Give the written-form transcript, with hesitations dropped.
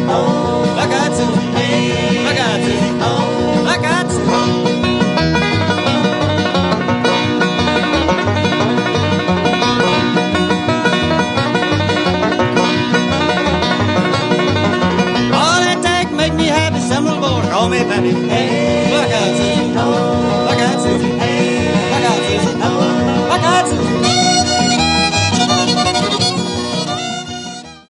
oh, I got to, I got to, oh, I got to. All that take make me happy, some little boy call me Pappy. Hey.